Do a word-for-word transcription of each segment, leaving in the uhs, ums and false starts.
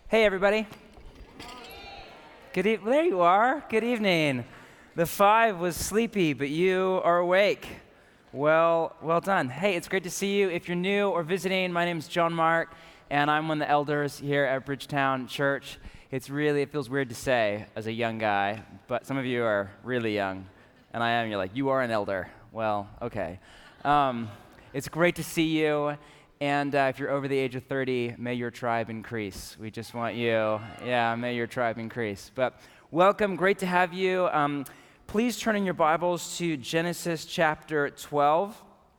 Hey, everybody. Good e- there you are. Good evening. The five was sleepy, but you are awake. Well, well done. Hey, it's great to see you. If you're new or visiting, my name is John Mark, and I'm one of the elders here at Bridgetown Church. It's really, it feels weird to say as a young guy, but some of you are really young, and I am. You're like, you are an elder. Well, okay. Um, it's great to see you. And uh, if you're over the age of thirty, may your tribe increase. We just want you, yeah, may your tribe increase. But welcome, great to have you. Um, please turn in your Bibles to Genesis chapter twelve.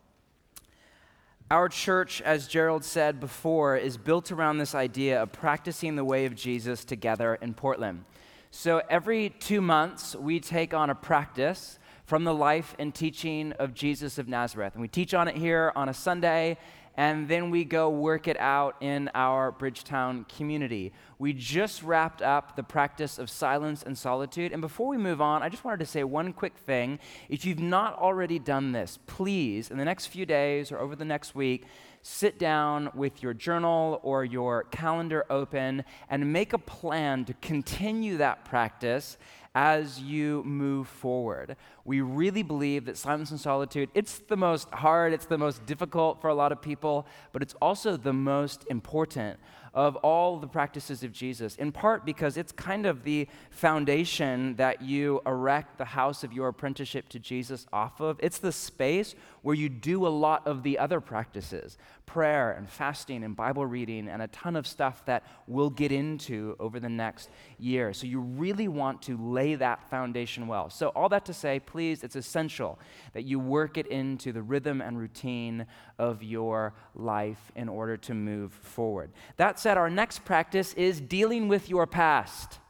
Our church, as Gerald said before, is built around this idea of practicing the way of Jesus together in Portland. So every two months, we take on a practice from the life and teaching of Jesus of Nazareth. And we teach on it here on a Sunday, and then we go work it out in our Bridgetown community. We just wrapped up the practice of silence and solitude. And before we move on, I just wanted to say one quick thing. If you've not already done this, please, in the next few days or over the next week, sit down with your journal or your calendar open and make a plan to continue that practice as you move forward. We really believe that silence and solitude, it's the most hard, it's the most difficult for a lot of people, but it's also the most important of all the practices of Jesus, in part because it's kind of the foundation that you erect the house of your apprenticeship to Jesus off of. It's the space where you do a lot of the other practices, prayer and fasting and Bible reading and a ton of stuff that we'll get into over the next year. So you really want to lay that foundation well. So all that to say, please, it's essential that you work it into the rhythm and routine of your life in order to move forward. That said, our next practice is dealing with your past.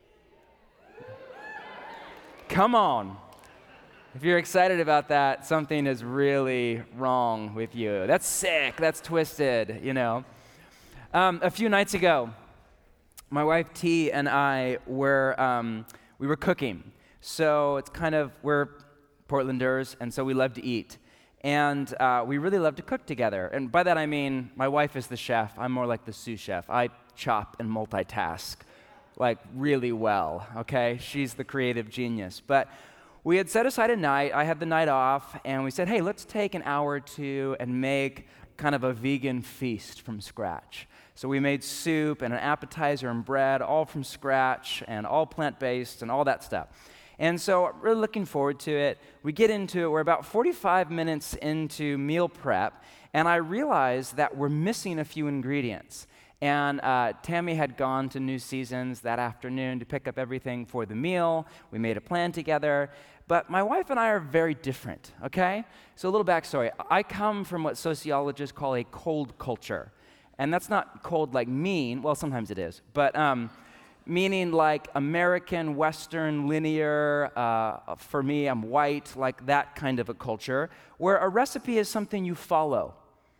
Come on. If you're excited about that, something is really wrong with you. That's sick. That's twisted, you know. Um, a few nights ago, my wife T and I were um, we were cooking. So it's kind of, we're Portlanders, and so we love to eat. And uh, we really love to cook together. And by that I mean, my wife is the chef. I'm more like the sous chef. I chop and multitask, like really well, okay? She's the creative genius. But we had set aside a night. I had the night off, and we said, hey, let's take an hour or two and make kind of a vegan feast from scratch. So we made soup and an appetizer and bread, all from scratch and all plant-based and all that stuff. And so we're looking forward to it. We get into it. We're about forty-five minutes into meal prep, and I realized that we're missing a few ingredients. And uh, Tammy had gone to New Seasons that afternoon to pick up everything for the meal. We made a plan together. But my wife and I are very different, okay? So a little backstory. I come from what sociologists call a cold culture. And that's not cold like mean. Well, sometimes it is. But um, meaning like American, Western, linear. Uh, for me, I'm white, like that kind of a culture, where a recipe is something you follow,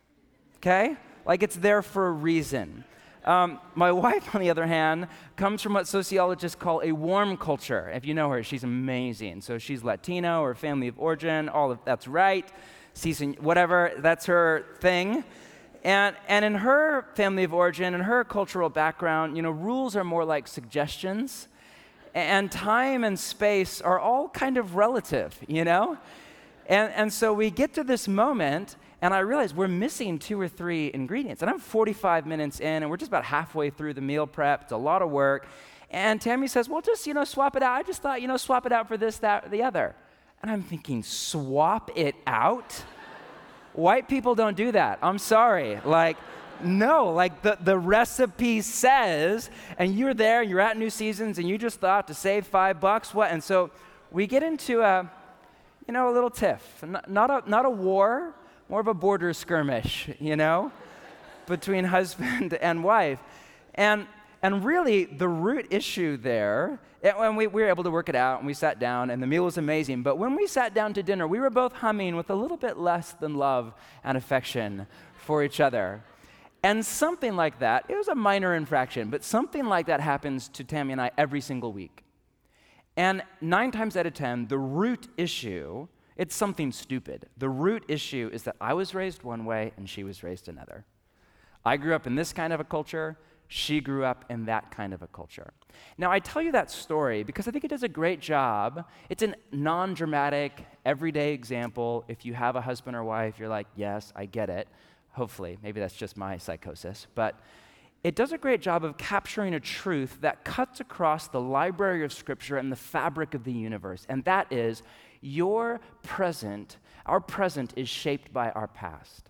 okay? Like it's there for a reason. Um, my wife, on the other hand, comes from what sociologists call a warm culture. If you know her, she's amazing. So she's Latino or family of origin, all of that's right, season, whatever, that's her thing. And and in her family of origin and her cultural background, you know, rules are more like suggestions, and time and space are all kind of relative, you know? And and so we get to this moment, and I realize we're missing two or three ingredients. And I'm forty-five minutes in, and we're just about halfway through the meal prep. It's a lot of work. And Tammy says, well, just, you know, swap it out. I just thought, you know, swap it out for this, that, or the other. And I'm thinking, swap it out? White people don't do that. I'm sorry. Like, no, like the, the recipe says, and you're there, you're at New Seasons, and you just thought to save five bucks, what? And so we get into a, you know, a little tiff. Not, not a not a war, more of a border skirmish, you know, between husband and wife. And and really, the root issue there, and we, we were able to work it out, and we sat down, and the meal was amazing. But when we sat down to dinner, we were both humming with a little bit less than love and affection for each other. And something like that, it was a minor infraction, but something like that happens to Tammy and I every single week. And nine times out of ten, the root issue, it's something stupid. The root issue is that I was raised one way and she was raised another. I grew up in this kind of a culture. She grew up in that kind of a culture. Now, I tell you that story because I think it does a great job. It's a non-dramatic, everyday example. If you have a husband or wife, you're like, yes, I get it. Hopefully, maybe that's just my psychosis. But it does a great job of capturing a truth that cuts across the library of Scripture and the fabric of the universe. And that is, your present, our present is shaped by our past.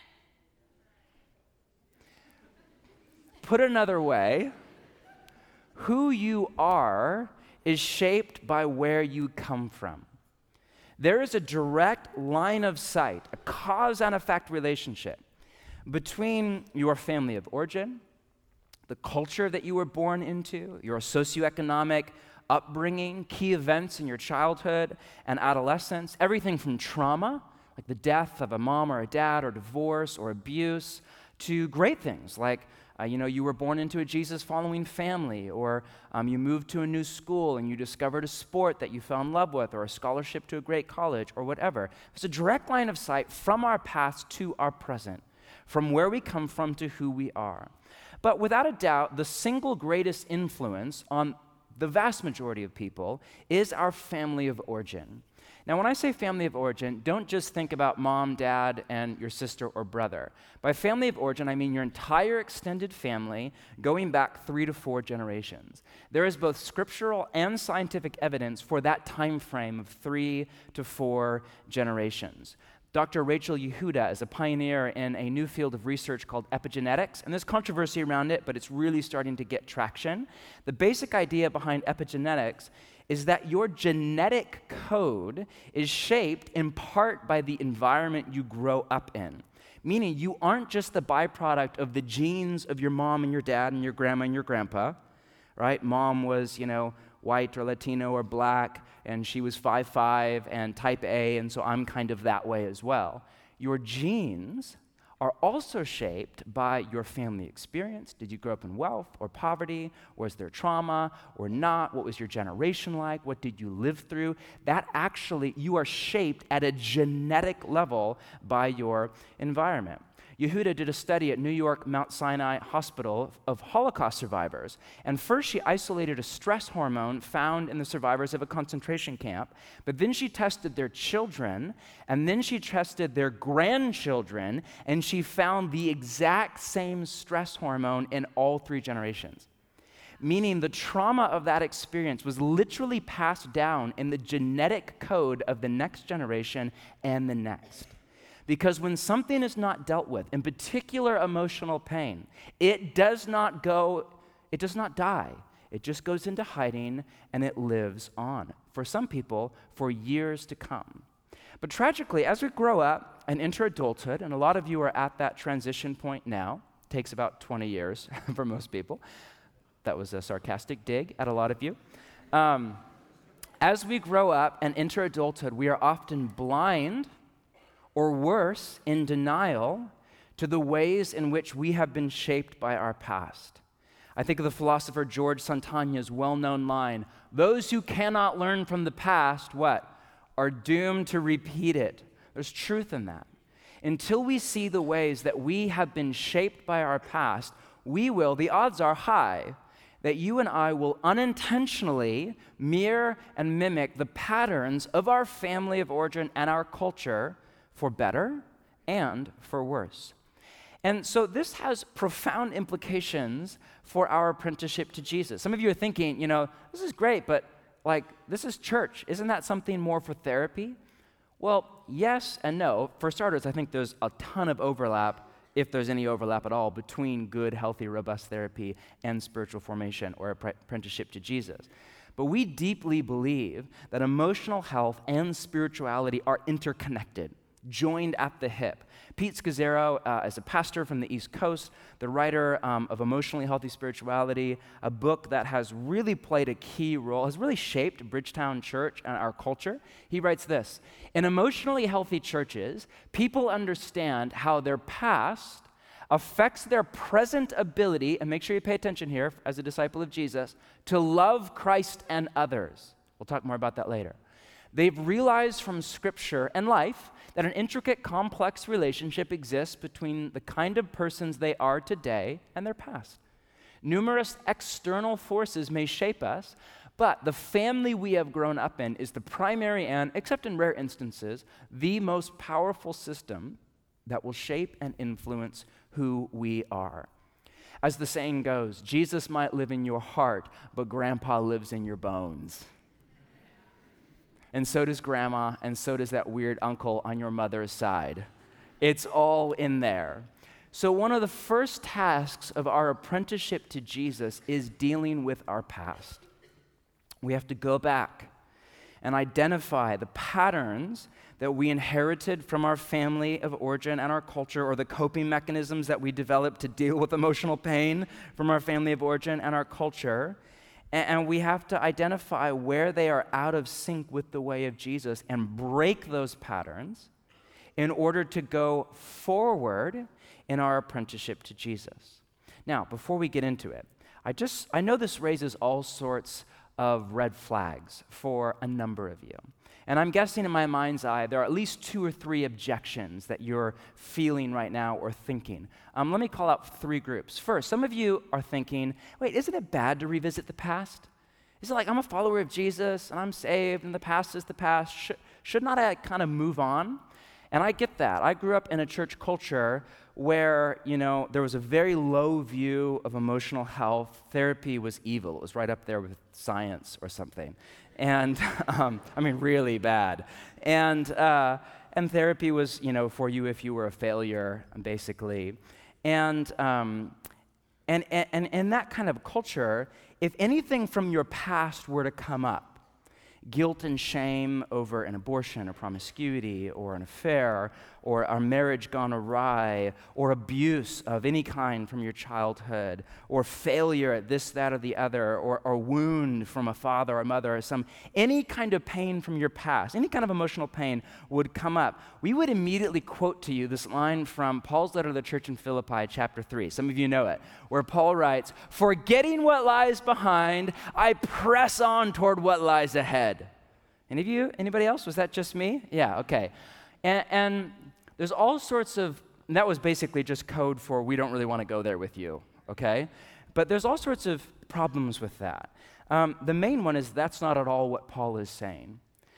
Put another way, who you are is shaped by where you come from. There is a direct line of sight, a cause and effect relationship between your family of origin, the culture that you were born into, your socioeconomic upbringing, key events in your childhood and adolescence, everything from trauma, like the death of a mom or a dad, or divorce or abuse, to great things like Uh, you know, you were born into a Jesus-following family, or um, you moved to a new school and you discovered a sport that you fell in love with, or a scholarship to a great college, or whatever. It's a direct line of sight from our past to our present, from where we come from to who we are. But without a doubt, the single greatest influence on the vast majority of people is our family of origin. Now, when I say family of origin, don't just think about mom, dad, and your sister or brother. By family of origin, I mean your entire extended family going back three to four generations. There is both scriptural and scientific evidence for that time frame of three to four generations. Doctor Rachel Yehuda is a pioneer in a new field of research called epigenetics, and there's controversy around it, but it's really starting to get traction. The basic idea behind epigenetics is that your genetic code is shaped in part by the environment you grow up in. Meaning you aren't just the byproduct of the genes of your mom and your dad and your grandma and your grandpa, right? Mom was, you know, white or Latino or black, and she was five foot five and type A, and so I'm kind of that way as well. Your genes are also shaped by your family experience. Did you grow up in wealth or poverty? Was there trauma or not? What was your generation like? What did you live through? That actually, you are shaped at a genetic level by your environment. Yehuda did a study at New York Mount Sinai Hospital of Holocaust survivors. And first she isolated a stress hormone found in the survivors of a concentration camp, but then she tested their children, and then she tested their grandchildren, and she found the exact same stress hormone in all three generations. Meaning the trauma of that experience was literally passed down in the genetic code of the next generation and the next. Because when something is not dealt with, in particular emotional pain, it does not go, it does not die. It just goes into hiding and it lives on. For some people, for years to come. But tragically, as we grow up and enter adulthood, and a lot of you are at that transition point now, it takes about twenty years for most people. That was a sarcastic dig at a lot of you. Um, as we grow up and enter adulthood, we are often blind, or worse, in denial to the ways in which we have been shaped by our past. I think of the philosopher George Santayana's well-known line, "Those who cannot learn from the past," what? "Are doomed to repeat it." There's truth in that. Until we see the ways that we have been shaped by our past, we will, the odds are high, that you and I will unintentionally mirror and mimic the patterns of our family of origin and our culture, for better and for worse. And so this has profound implications for our apprenticeship to Jesus. Some of you are thinking, you know, this is great, but like, this is church. Isn't that something more for therapy? Well, yes and no. For starters, I think there's a ton of overlap, if there's any overlap at all, between good, healthy, robust therapy and spiritual formation or apprenticeship to Jesus. But we deeply believe that emotional health and spirituality are interconnected, joined at the hip. Pete Scazzero uh, is a pastor from the East Coast, the writer um, of Emotionally Healthy Spirituality, a book that has really played a key role, has really shaped Bridgetown Church and our culture. He writes this: in emotionally healthy churches, people understand how their past affects their present ability, and make sure you pay attention here as a disciple of Jesus, to love Christ and others. We'll talk more about that later. They've realized from Scripture and life that an intricate, complex relationship exists between the kind of persons they are today and their past. Numerous external forces may shape us, but the family we have grown up in is the primary and, except in rare instances, the most powerful system that will shape and influence who we are. As the saying goes, Jesus might live in your heart, but grandpa lives in your bones. And so does grandma, and so does that weird uncle on your mother's side. It's all in there. So one of the first tasks of our apprenticeship to Jesus is dealing with our past. We have to go back and identify the patterns that we inherited from our family of origin and our culture, or the coping mechanisms that we developed to deal with emotional pain from our family of origin and our culture. And, and we have to identify where they are out of sync with the way of Jesus and break those patterns in order to go forward in our apprenticeship to Jesus. Now, before we get into it, I just I know this raises all sorts of red flags for a number of you. And I'm guessing in my mind's eye, there are at least two or three objections that you're feeling right now or thinking. Um, let me call out three groups. First, some of you are thinking, wait, isn't it bad to revisit the past? Is it like, I'm a follower of Jesus, and I'm saved, and the past is the past? Should, should not I kind of move on? And I get that. I grew up in a church culture where, you know, there was a very low view of emotional health. Therapy was evil. It was right up there with science or something. And, um, I mean, really bad. And uh, and therapy was, you know, for you if you were a failure, basically. And um, and and in that kind of culture, if anything from your past were to come up, guilt and shame over an abortion or promiscuity or an affair or our marriage gone awry or abuse of any kind from your childhood or failure at this, that, or the other or, or wound from a father or mother or some, any kind of pain from your past, any kind of emotional pain would come up. We would immediately quote to you this line from Paul's letter to the church in Philippi, chapter three. Some of you know it, where Paul writes, "Forgetting what lies behind, I press on toward what lies ahead." Any of you? Anybody else? Was that just me? Yeah, okay. And, and there's all sorts of, that was basically just code for we don't really want to go there with you, okay? But there's all sorts of problems with that. Um, the main one is that's not at all what Paul is saying.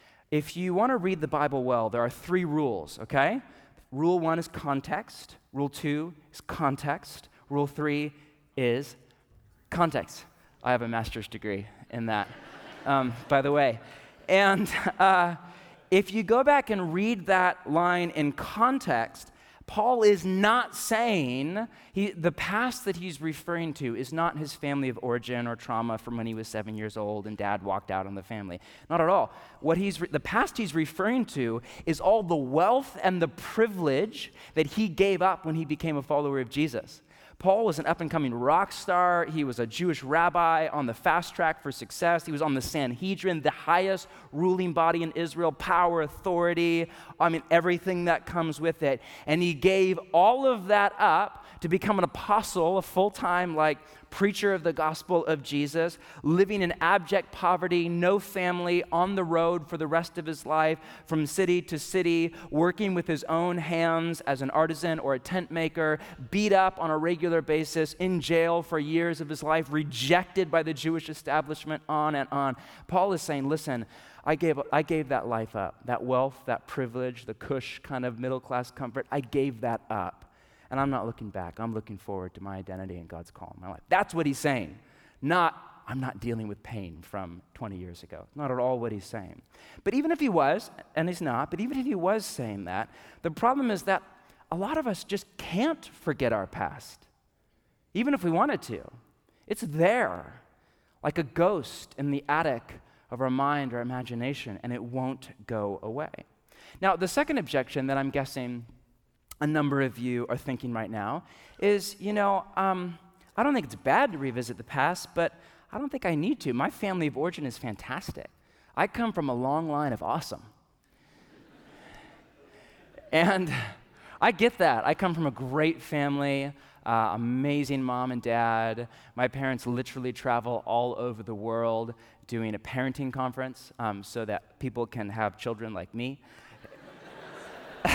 If you want to read the Bible well, there are three rules, okay? Rule one is context. Rule two is context. Rule three is context. I have a master's degree in that, um, by the way. And uh, if you go back and read that line in context, Paul is not saying, he, the past that he's referring to is not his family of origin or trauma from when he was seven years old and dad walked out on the family. Not at all. What he's re- the past he's referring to is all the wealth and the privilege that he gave up when he became a follower of Jesus. Paul was an up-and-coming rock star. He was a Jewish rabbi on the fast track for success. He was on the Sanhedrin, the highest ruling body in Israel, power, authority, I mean, everything that comes with it. And he gave all of that up to become an apostle, a full-time, like, preacher of the gospel of Jesus, living in abject poverty, no family, on the road for the rest of his life, from city to city, working with his own hands as an artisan or a tent maker, beat up on a regular basis, in jail for years of his life, rejected by the Jewish establishment, on and on. Paul is saying, listen, I gave, I gave that life up, that wealth, that privilege, the cush kind of middle-class comfort, I gave that up. And I'm not looking back. I'm looking forward to my identity and God's call in my life. That's what he's saying. Not, I'm not dealing with pain from twenty years ago. Not at all what he's saying. But even if he was, and he's not, but even if he was saying that, the problem is that a lot of us just can't forget our past, even if we wanted to. It's there, like a ghost in the attic of our mind or imagination, and it won't go away. Now, the second objection that I'm guessing a number of you are thinking right now is, you know, um, I don't think it's bad to revisit the past, but I don't think I need to. My family of origin is fantastic. I come from a long line of awesome. And I get that. I come from a great family, uh, amazing mom and dad. My parents literally travel all over the world doing a parenting conference um, so that people can have children like me.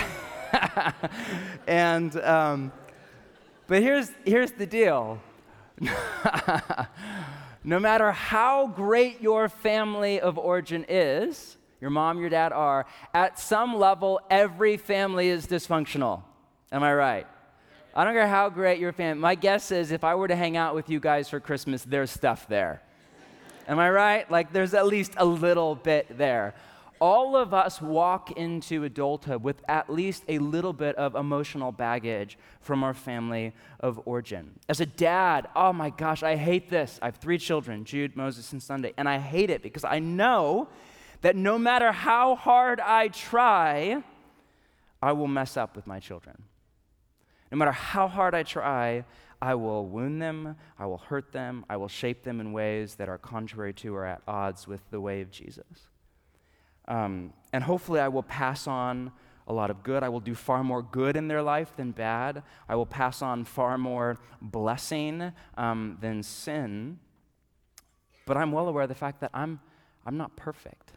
and, um, but here's, here's the deal. No matter how great your family of origin is, your mom, your dad are, at some level, every family is dysfunctional. Am I right? I don't care how great your family. My guess is if I were to hang out with you guys for Christmas, there's stuff there. Am I right? Like there's at least a little bit there. All of us walk into adulthood with at least a little bit of emotional baggage from our family of origin. As a dad, oh my gosh, I hate this. I have three children, Jude, Moses, and Sunday, and I hate it because I know that no matter how hard I try, I will mess up with my children. No matter how hard I try, I will wound them, I will hurt them, I will shape them in ways that are contrary to or at odds with the way of Jesus. Um, and hopefully I will pass on a lot of good. I will do far more good in their life than bad. I will pass on far more blessing um, than sin. But I'm well aware of the fact that I'm, I'm not perfect.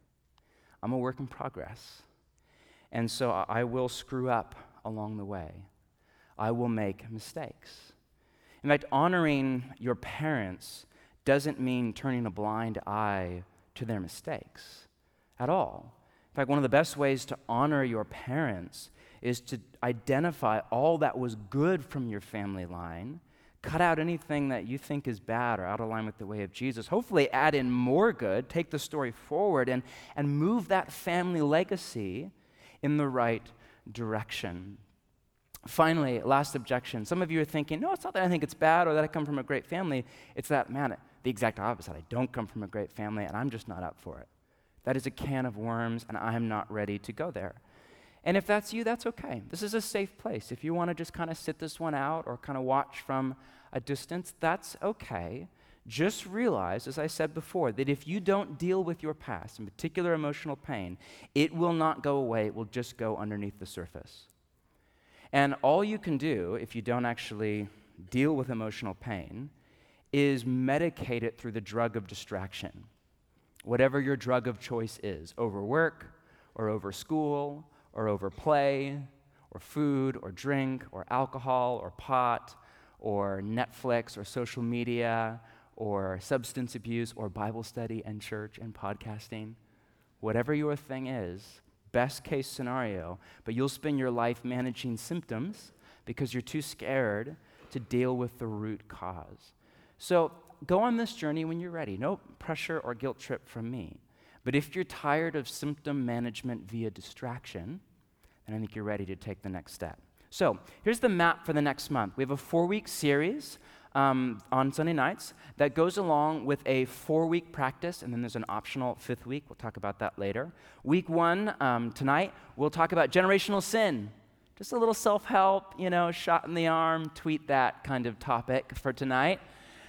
I'm a work in progress. And so I will screw up along the way. I will make mistakes. In fact, honoring your parents doesn't mean turning a blind eye to their mistakes at all. In fact, one of the best ways to honor your parents is to identify all that was good from your family line, cut out anything that you think is bad or out of line with the way of Jesus, hopefully add in more good, take the story forward, and, and move that family legacy in the right direction. Finally, last objection. Some of you are thinking, no, it's not that I think it's bad or that I come from a great family. It's that, man, the exact opposite. I don't come from a great family, and I'm just not up for it. That is a can of worms, and I'm not ready to go there. And if that's you, that's okay. This is a safe place. If you want to just kind of sit this one out or kind of watch from a distance, that's okay. Just realize, as I said before, that if you don't deal with your past, in particular emotional pain, it will not go away. It will just go underneath the surface. And all you can do, if you don't actually deal with emotional pain, is medicate it through the drug of distraction. Whatever your drug of choice is, over work, or over school, or over play, or food, or drink, or alcohol, or pot, or Netflix, or social media, or substance abuse, or Bible study and church and podcasting. Whatever your thing is, best case scenario, but you'll spend your life managing symptoms because you're too scared to deal with the root cause. So go on this journey when you're ready. No pressure or guilt trip from me. But if you're tired of symptom management via distraction, then I think you're ready to take the next step. So here's the map for the next month. We have a four-week series um, on Sunday nights that goes along with a four-week practice, and then there's an optional fifth week. We'll talk about that later. Week one, um, tonight, we'll talk about generational sin. Just a little self-help, you know, shot in the arm, tweet that kind of topic for tonight.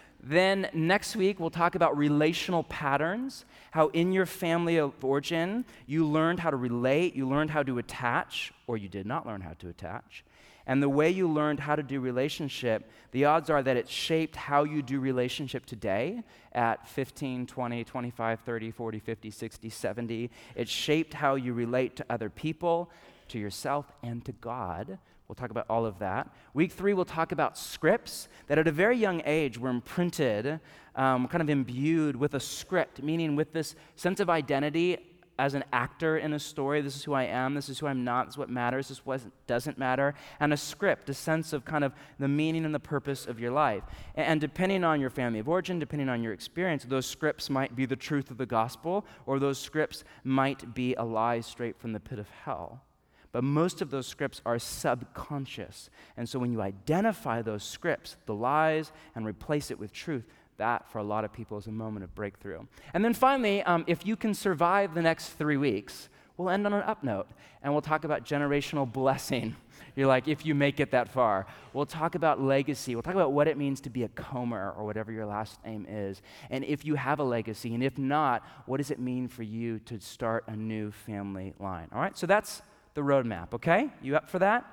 Then next week, we'll talk about relational patterns, how in your family of origin, you learned how to relate, you learned how to attach, or you did not learn how to attach. And the way you learned how to do relationship, the odds are that it shaped how you do relationship today at fifteen, twenty, twenty-five, thirty, forty, fifty, sixty, seventy. It shaped how you relate to other people, to yourself, and to God. We'll talk about all of that. Week three, we'll talk about scripts that at a very young age were imprinted, um, kind of imbued with a script, meaning with this sense of identity as an actor in a story. This is who I am, this is who I'm not, this is what matters, this is what doesn't matter, and a script, a sense of kind of the meaning and the purpose of your life. And, and depending on your family of origin, depending on your experience, those scripts might be the truth of the gospel, or those scripts might be a lie straight from the pit of hell. But most of those scripts are subconscious. And so when you identify those scripts, the lies, and replace it with truth, that, for a lot of people, is a moment of breakthrough. And then finally, um, if you can survive the next three weeks, we'll end on an up note, and we'll talk about generational blessing. You're like, if you make it that far. We'll talk about legacy. We'll talk about what it means to be a Comer, or whatever your last name is, and if you have a legacy, and if not, what does it mean for you to start a new family line? All right, so that's the roadmap, okay? You up for that?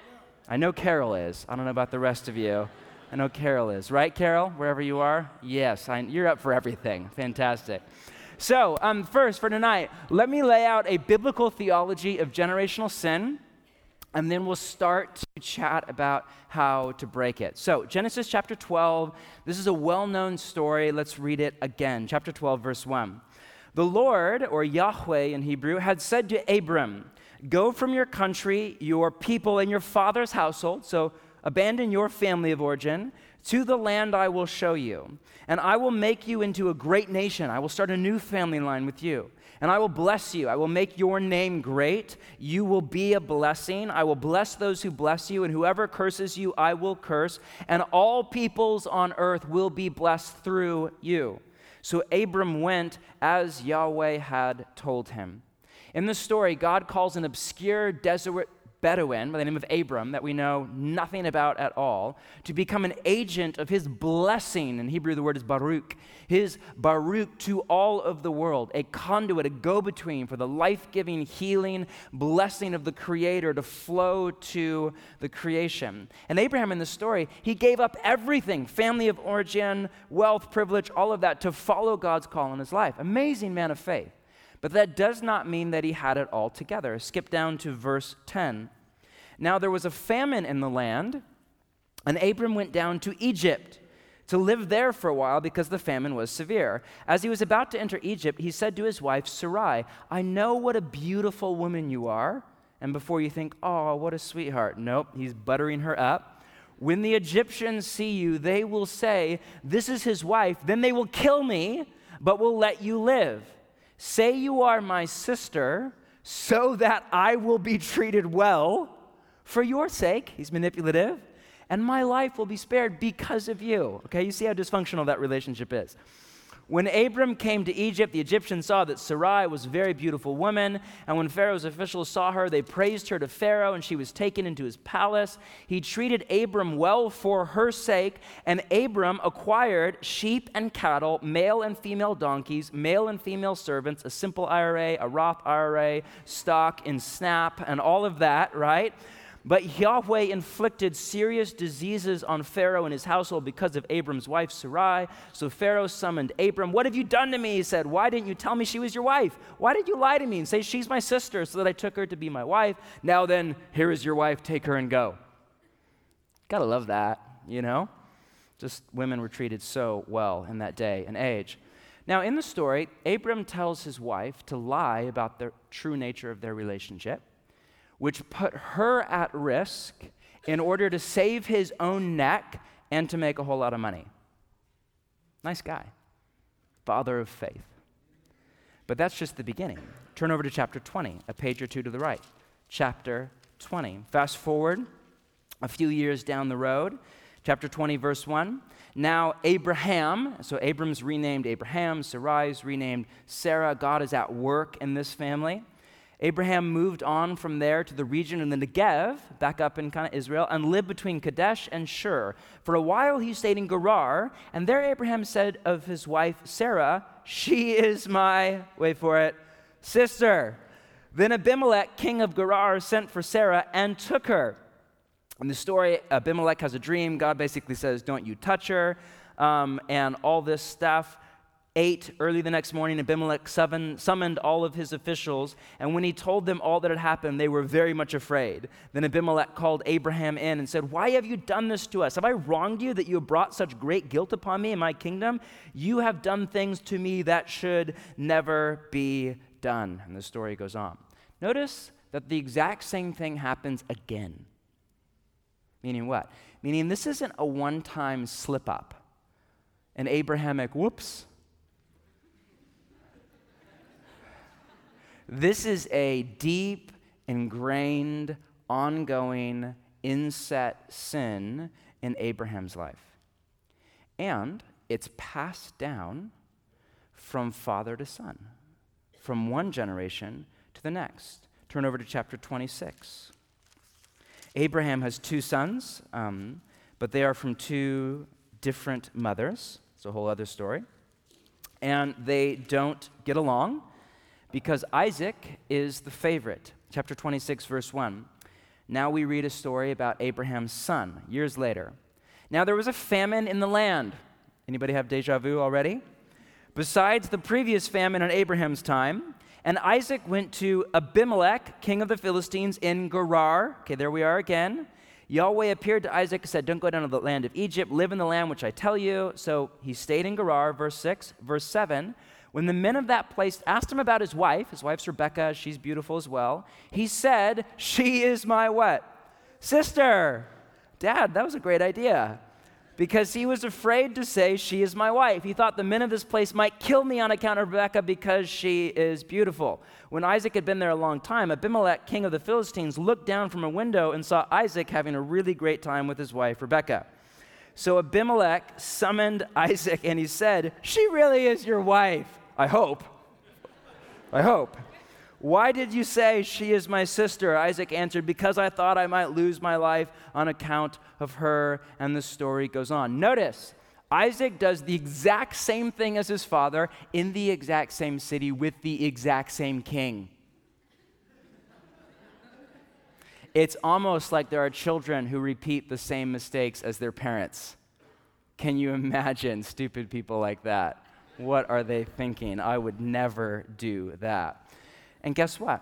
I know Carol is. I don't know about the rest of you. I know Carol is. Right, Carol? Wherever you are? Yes, I, you're up for everything. Fantastic. So, um, first, for tonight, let me lay out a biblical theology of generational sin, and then we'll start to chat about how to break it. So, Genesis chapter twelve, this is a well-known story. Let's read it again. Chapter twelve, verse one. The Lord, or Yahweh in Hebrew, had said to Abram, "Go from your country, your people, and your father's household," so abandon your family of origin, "to the land I will show you. And I will make you into a great nation. I will start a new family line with you. And I will bless you. I will make your name great. You will be a blessing. I will bless those who bless you, and whoever curses you, I will curse. And all peoples on earth will be blessed through you." So Abram went as Yahweh had told him. In this story, God calls an obscure desert Bedouin by the name of Abram, that we know nothing about at all, to become an agent of his blessing. In Hebrew, the word is Baruch. His Baruch to all of the world, a conduit, a go-between for the life-giving, healing blessing of the Creator to flow to the creation. And Abraham in the story, he gave up everything, family of origin, wealth, privilege, all of that, to follow God's call in his life. Amazing man of faith. But that does not mean that he had it all together. Skip down to verse ten. Now there was a famine in the land, and Abram went down to Egypt to live there for a while because the famine was severe. As he was about to enter Egypt, he said to his wife Sarai, "I know what a beautiful woman you are." And before you think, "Oh, what a sweetheart," nope, he's buttering her up. "When the Egyptians see you, they will say, 'This is his wife.' Then they will kill me, but will let you live. Say you are my sister, so that I will be treated well for your sake," he's manipulative, "and my life will be spared because of you." Okay, you see how dysfunctional that relationship is. When Abram came to Egypt, the Egyptians saw that Sarai was a very beautiful woman, and when Pharaoh's officials saw her, they praised her to Pharaoh, and she was taken into his palace. He treated Abram well for her sake, and Abram acquired sheep and cattle, male and female donkeys, male and female servants, a simple I R A, a Roth I R A, stock in Snap, and all of that, right? But Yahweh inflicted serious diseases on Pharaoh and his household because of Abram's wife, Sarai. So Pharaoh summoned Abram. "What have you done to me?" he said. "Why didn't you tell me she was your wife? Why did you lie to me and say she's my sister so that I took her to be my wife? Now then, here is your wife. Take her and go." Gotta love that, you know? Just women were treated so well in that day and age. Now, in the story, Abram tells his wife to lie about the true nature of their relationship, which put her at risk in order to save his own neck and to make a whole lot of money. Nice guy. Father of faith. But that's just the beginning. Turn over to chapter twenty, a page or two to the right. Chapter twenty. Fast forward a few years down the road. Chapter twenty, verse one. Now Abraham, so Abram's renamed Abraham, Sarai's renamed Sarah. God is at work in this family. Abraham moved on from there to the region in the Negev, back up in kind of Israel, and lived between Kadesh and Shur. For a while he stayed in Gerar, and there Abraham said of his wife Sarah, "She is my," wait for it, "sister." Then Abimelech, king of Gerar, sent for Sarah and took her. In the story, Abimelech has a dream. God basically says, "Don't you touch her," um, and all this stuff. Eight, early the next morning, Abimelech summoned, summoned all of his officials, and when he told them all that had happened, they were very much afraid. Then Abimelech called Abraham in and said, "Why have you done this to us? Have I wronged you that you have brought such great guilt upon me and my kingdom? You have done things to me that should never be done." And the story goes on. Notice that the exact same thing happens again. Meaning what? Meaning this isn't a one-time slip-up, an Abrahamic whoops. This is a deep, ingrained, ongoing, inset sin in Abraham's life. And it's passed down from father to son, from one generation to the next. Turn over to chapter twenty-six. Abraham has two sons, um, but they are from two different mothers. It's a whole other story. And they don't get along, because Isaac is the favorite. Chapter twenty-six, verse one. Now we read a story about Abraham's son, years later. Now there was a famine in the land. Anybody have deja vu already? Besides the previous famine in Abraham's time, And Isaac went to Abimelech, king of the Philistines, in Gerar. Okay, there we are again. Yahweh appeared to Isaac and said, don't go down to the land of Egypt. Live in the land which I tell you. So he stayed in Gerar, verse six. Verse seven, when the men of that place asked him about his wife, his wife's Rebekah, she's beautiful as well, he said, she is my what? Sister. Dad, that was a great idea. Because he was afraid to say, she is my wife. He thought the men of this place might kill me on account of Rebekah because she is beautiful. When Isaac had been there a long time, Abimelech, king of the Philistines, looked down from a window and saw Isaac having a really great time with his wife, Rebekah. So Abimelech summoned Isaac and he said, she really is your wife. I hope. I hope. Why did you say she is my sister? Isaac answered, because I thought I might lose my life on account of her. And the story goes on. Notice, Isaac does the exact same thing as his father in the exact same city with the exact same king. It's almost like there are children who repeat the same mistakes as their parents. Can you imagine stupid people like that? What are they thinking? I would never do that. And guess what?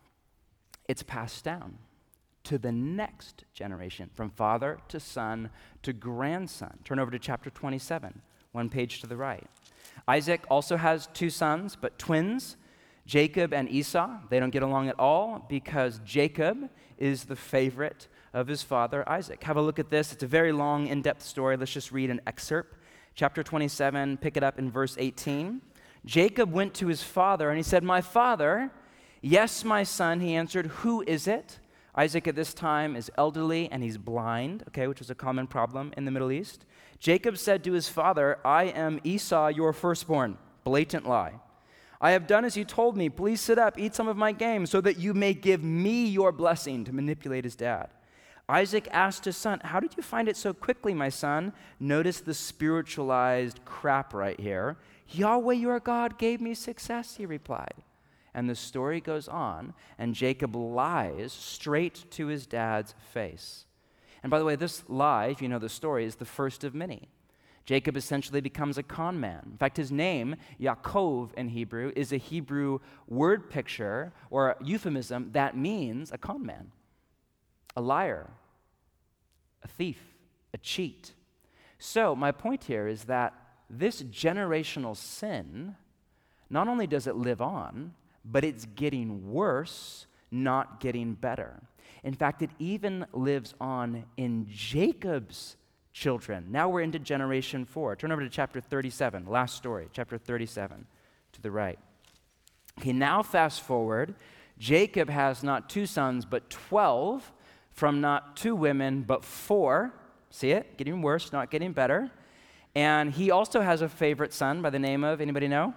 It's passed down to the next generation, from father to son to grandson. Turn over to chapter twenty-seven, one page to the right. Isaac also has two sons, but twins, Jacob and Esau. They don't get along at all because Jacob is the favorite of his father Isaac. Have a look at this. It's a very long, in-depth story. Let's just read an excerpt. Chapter twenty-seven, pick it up in verse eighteen. Jacob went to his father and he said, my father. Yes, my son, he answered. Who is it? Isaac at this time is elderly and he's blind, okay, which was a common problem in the Middle East. Jacob said to his father, I am Esau, your firstborn. Blatant lie. I have done as you told me. Please sit up, eat some of my game, so that you may give me your blessing, to manipulate his dad. Isaac asked his son, how did you find it so quickly, my son? Notice the spiritualized crap right here. Yahweh, your God, gave me success, he replied. And the story goes on, and Jacob lies straight to his dad's face. And by the way, this lie, if you know the story, is the first of many. Jacob essentially becomes a con man. In fact, his name, Yaakov in Hebrew, is a Hebrew word picture or euphemism that means a con man, a liar, a thief, a cheat. So my point here is that this generational sin, not only does it live on, but it's getting worse, not getting better. In fact, it even lives on in Jacob's children. Now we're into generation four. Turn over to chapter thirty-seven, last story, chapter thirty-seven, to the right. Okay, now fast forward. Jacob has not two sons, but twelve, from not two women, but four. See it? Getting worse, not getting better. And he also has a favorite son by the name of, anybody know?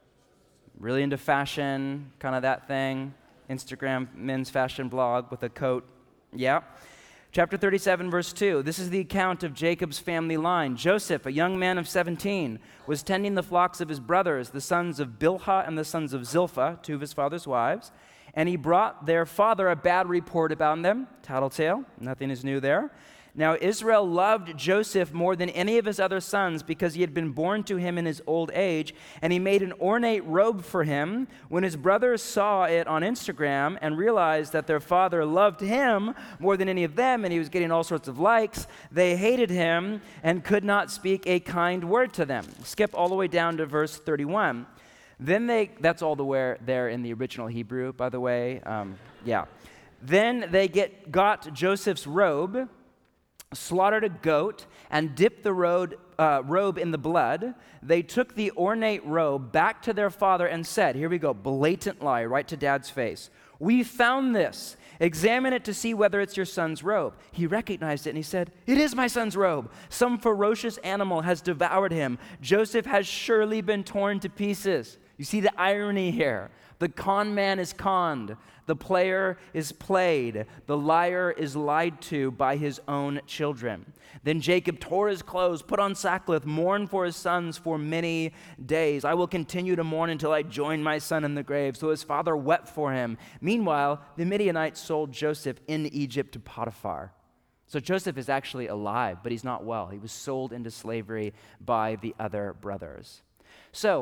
Really into fashion, kind of that thing. Instagram men's fashion blog with a coat. Yeah. Chapter thirty-seven, verse two. This is the account of Jacob's family line. Joseph, a young man of seventeen, was tending the flocks of his brothers, the sons of Bilhah and the sons of Zilpah, two of his father's wives. And he brought their father a bad report about them. Tattletale. Nothing is new there. Now, Israel loved Joseph more than any of his other sons because he had been born to him in his old age, and he made an ornate robe for him. When his brothers saw it on Instagram and realized that their father loved him more than any of them, and he was getting all sorts of likes, they hated him and could not speak a kind word to them. Skip all the way down to verse thirty-one. Then they, that's all the way there in the original Hebrew, by the way. Um, yeah. Then they get got Joseph's robe, slaughtered a goat, and dipped the robe, uh, robe in the blood. They took the ornate robe back to their father and said, here we go, blatant lie, right to dad's face. We found this. Examine it to see whether it's your son's robe. He recognized it and he said, it is my son's robe. Some ferocious animal has devoured him. Joseph has surely been torn to pieces. You see the irony here. The con man is conned. The player is played. The liar is lied to by his own children. Then Jacob tore his clothes, put on sackcloth, mourned for his sons for many days. I will continue to mourn until I join my son in the grave. So his father wept for him. Meanwhile, the Midianites sold Joseph in Egypt to Potiphar. So Joseph is actually alive, but he's not well. He was sold into slavery by the other brothers. So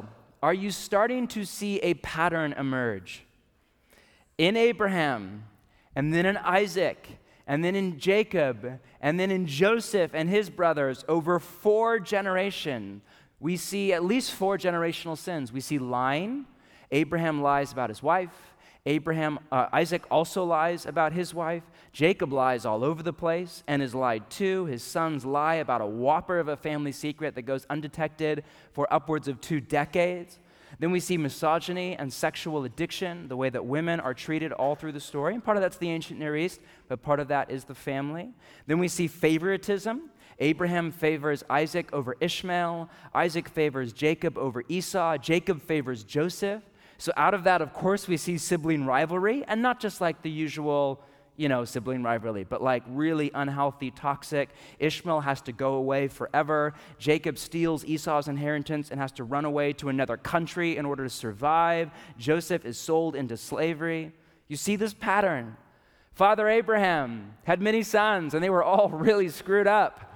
are you starting to see a pattern emerge? In Abraham, and then in Isaac, and then in Jacob, and then in Joseph and his brothers, over four generations, we see at least four generational sins. We see lying. Abraham lies about his wife. Abraham, uh, Isaac also lies about his wife. Jacob lies all over the place and is lied to. His sons lie about a whopper of a family secret that goes undetected for upwards of two decades. Then we see misogyny and sexual addiction, the way that women are treated all through the story. And part of that's the ancient Near East, but part of that is the family. Then we see favoritism. Abraham favors Isaac over Ishmael. Isaac favors Jacob over Esau. Jacob favors Joseph. So out of that, of course, we see sibling rivalry, and not just like the usual, you know, sibling rivalry, but like really unhealthy, toxic. Ishmael has to go away forever. Jacob steals Esau's inheritance and has to run away to another country in order to survive. Joseph is sold into slavery. You see this pattern. Father Abraham had many sons, and they were all really screwed up.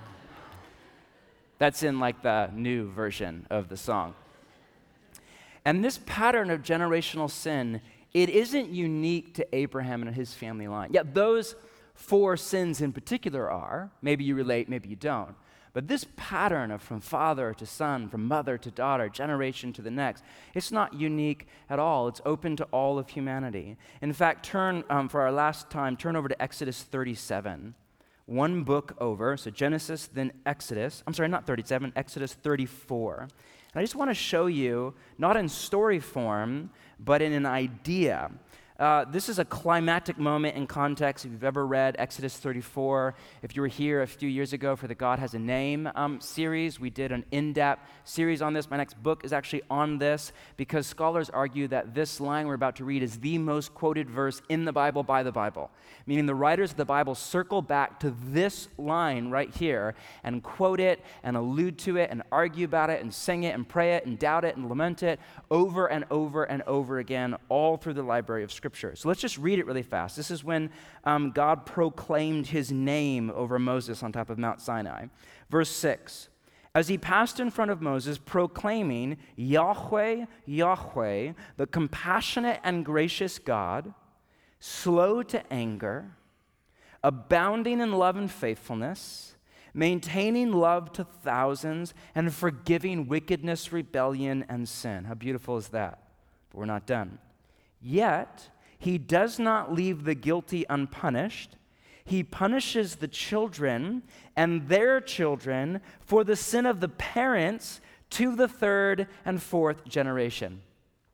That's in like the new version of the song. And this pattern of generational sin, it isn't unique to Abraham and his family line. Yeah, those four sins in particular are. Maybe you relate, maybe you don't. But this pattern of from father to son, from mother to daughter, generation to the next, it's not unique at all. It's open to all of humanity. In fact, turn, um, for our last time, turn over to Exodus thirty-seven. One book over, so Genesis, then Exodus. I'm sorry, not thirty-seven, Exodus thirty-four. And I just want to show you, not in story form, but in an idea. Uh, this is a climactic moment in context. If you've ever read Exodus thirty-four, if you were here a few years ago for the God Has a Name um, series, we did an in-depth series on this. My next book is actually on this because scholars argue that this line we're about to read is the most quoted verse in the Bible by the Bible, meaning the writers of the Bible circle back to this line right here and quote it and allude to it and argue about it and sing it and pray it and doubt it and lament it over and over and over again all through the library of Scripture. So let's just read it really fast. This is when um, God proclaimed his name over Moses on top of Mount Sinai. Verse six, as he passed in front of Moses, proclaiming, Yahweh, Yahweh, the compassionate and gracious God, slow to anger, abounding in love and faithfulness, maintaining love to thousands, and forgiving wickedness, rebellion, and sin. How beautiful is that? But we're not done. Yet, he does not leave the guilty unpunished. He punishes the children and their children for the sin of the parents to the third and fourth generation.